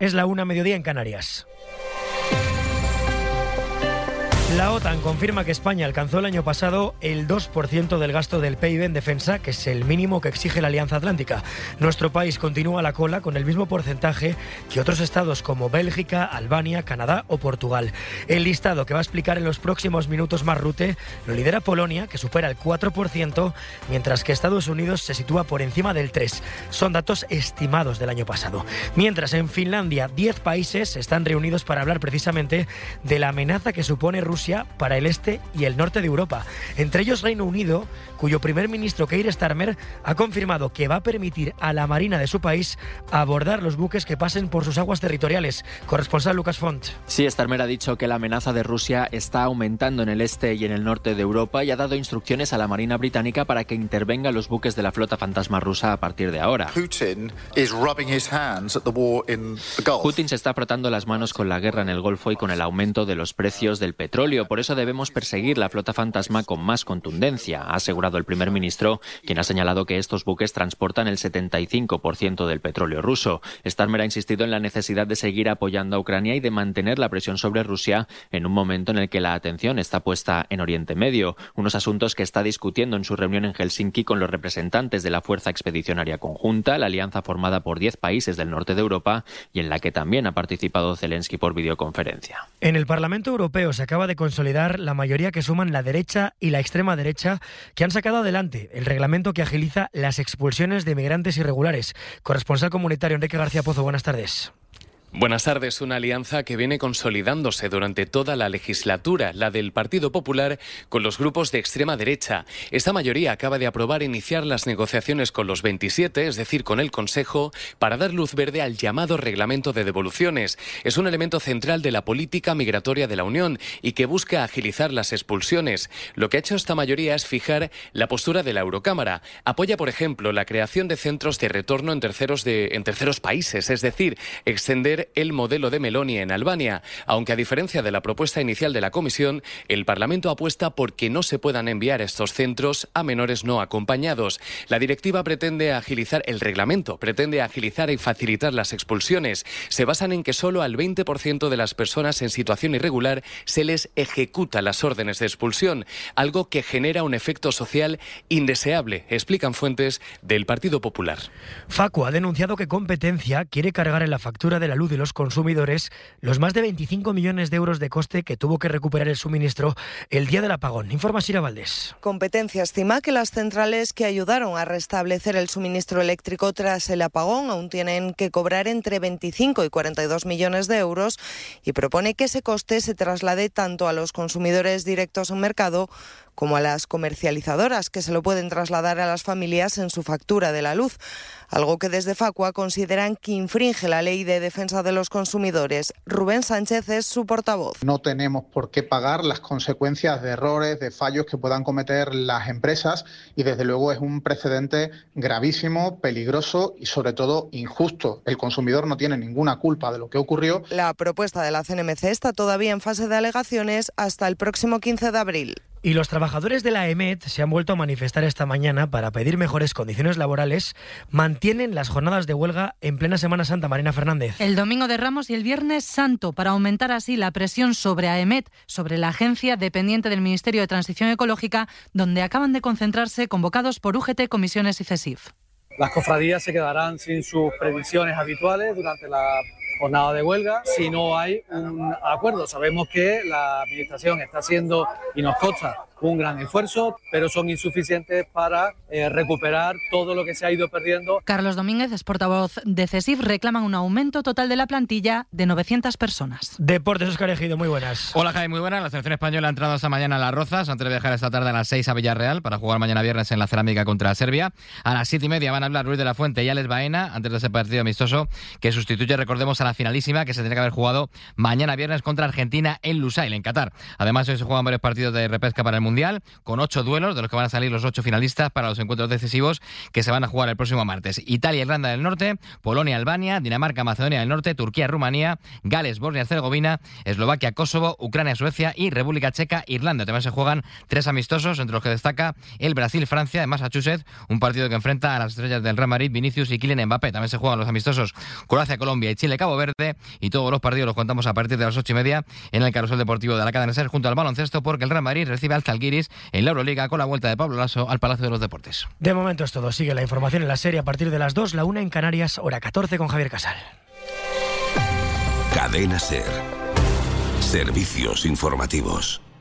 Es la 1:00 en Canarias. La OTAN confirma que España alcanzó el año pasado el 2% del gasto del PIB en defensa, que es el mínimo que exige la Alianza Atlántica. Nuestro país continúa a la cola con el mismo porcentaje que otros estados como Bélgica, Albania, Canadá o Portugal. El listado que va a explicar en los próximos minutos Marrute lo lidera Polonia, que supera el 4%, mientras que Estados Unidos se sitúa por encima del 3%. Son datos estimados del año pasado. Mientras en Finlandia 10 países están reunidos para hablar precisamente de la amenaza que supone Rusia para el este y el norte de Europa. Entre ellos Reino Unido, cuyo primer ministro Keir Starmer ha confirmado que va a permitir a la Marina de su país abordar los buques que pasen por sus aguas territoriales. Corresponsal Lucas Font. Sí, Starmer ha dicho que la amenaza de Rusia está aumentando en el este y en el norte de Europa y ha dado instrucciones a la Marina británica para que intervengan los buques de la flota fantasma rusa a partir de ahora. Putin se está frotando las manos con la guerra en el Golfo y con el aumento de los precios del petróleo. Por eso debemos perseguir la flota fantasma con más contundencia, ha asegurado el primer ministro, quien ha señalado que estos buques transportan el 75% del petróleo ruso. Starmer ha insistido en la necesidad de seguir apoyando a Ucrania y de mantener la presión sobre Rusia en un momento en el que la atención está puesta en Oriente Medio, unos asuntos que está discutiendo en su reunión en Helsinki con los representantes de la Fuerza Expedicionaria Conjunta, la alianza formada por 10 países del norte de Europa y en la que también ha participado Zelensky por videoconferencia. En el Parlamento Europeo se acaba de consolidar la mayoría que suman la derecha y la extrema derecha, que han sacado adelante el reglamento que agiliza las expulsiones de migrantes irregulares. Corresponsal comunitario Enrique García Pozo, buenas tardes. Buenas tardes. Una alianza que viene consolidándose durante toda la legislatura, la del Partido Popular con los grupos de extrema derecha. Esta mayoría acaba de aprobar iniciar las negociaciones con los 27, es decir, con el Consejo, para dar luz verde al llamado reglamento de devoluciones. Es un elemento central de la política migratoria de la Unión y que busca agilizar las expulsiones. Lo que ha hecho esta mayoría es fijar la postura de la Eurocámara. Apoya, por ejemplo, la creación de centros de retorno en terceros países, es decir, extender el modelo de Meloni en Albania, aunque a diferencia de la propuesta inicial de la Comisión, el Parlamento apuesta por que no se puedan enviar estos centros a menores no acompañados. La directiva pretende agilizar y facilitar las expulsiones. Se basan en que solo al 20% de las personas en situación irregular se les ejecuta las órdenes de expulsión, algo que genera un efecto social indeseable, explican fuentes del Partido Popular. Facua ha denunciado que Competencia quiere cargar en la factura de la luz de los consumidores los más de 25 millones de euros de coste que tuvo que recuperar el suministro el día del apagón. Informa Sira Valdés. Competencia estima que las centrales que ayudaron a restablecer el suministro eléctrico tras el apagón aún tienen que cobrar entre 25 y 42 millones de euros y propone que ese coste se traslade tanto a los consumidores directos en mercado como a las comercializadoras, que se lo pueden trasladar a las familias en su factura de la luz, algo que desde Facua consideran que infringe la Ley de Defensa de los Consumidores. Rubén Sánchez es su portavoz. No tenemos por qué pagar las consecuencias de errores, de fallos que puedan cometer las empresas y desde luego es un precedente gravísimo, peligroso y sobre todo injusto. El consumidor no tiene ninguna culpa de lo que ocurrió. La propuesta de la CNMC está todavía en fase de alegaciones hasta el próximo 15 de abril. Y los trabajadores de la EMET se han vuelto a manifestar esta mañana para pedir mejores condiciones laborales. Mantienen las jornadas de huelga en plena Semana Santa. Marina Fernández. El domingo de Ramos y el Viernes Santo, para aumentar así la presión sobre AEMET, sobre la agencia dependiente del Ministerio de Transición Ecológica, donde acaban de concentrarse convocados por UGT, comisiones y CESIF. Las cofradías se quedarán sin sus previsiones habituales durante la jornada de huelga si no hay un acuerdo. Sabemos que la Administración está haciendo, y nos consta, un gran esfuerzo, pero son insuficientes para recuperar todo lo que se ha ido perdiendo. Carlos Domínguez, es portavoz de CESIF, reclaman un aumento total de la plantilla de 900 personas. Deportes, Óscar Ejido, muy buenas. Hola, Jaime, muy buenas. La selección española ha entrado esta mañana a Las Rozas antes de viajar esta tarde a las 6 a Villarreal para jugar mañana viernes en la Cerámica contra Serbia. A las 7:30 van a hablar Luis de la Fuente y Alex Baena antes de ese partido amistoso que sustituye, recordemos, a la finalísima que se tiene que haber jugado mañana viernes contra Argentina en Lusail, en Qatar. Además, hoy se juegan varios partidos de repesca para el Mundial Mundial, con 8 duelos, de los que van a salir los 8 finalistas para los encuentros decisivos que se van a jugar el próximo martes. Italia, Irlanda del Norte, Polonia, Albania, Dinamarca, Macedonia del Norte, Turquía, Rumanía, Gales, Bosnia-Herzegovina, Eslovaquia, Kosovo, Ucrania, Suecia y República Checa, Irlanda. También se juegan 3 amistosos, entre los que destaca el Brasil-Francia de Massachusetts, un partido que enfrenta a las estrellas del Real Madrid, Vinicius y Kylian Mbappé. También se juegan los amistosos Croacia, Colombia y Chile, Cabo Verde, y todos los partidos los contamos a partir de las 8:30 en el Carrusel Deportivo de la cadena SER junto al baloncesto, porque el Real Madrid recibe al Zalgiris en la Euroliga con la vuelta de Pablo Lasso al Palacio de los Deportes. De momento es todo. Sigue la información en la serie a partir de las 2, la 1 en Canarias, hora 14 con Javier Casal. Cadena SER. Servicios informativos.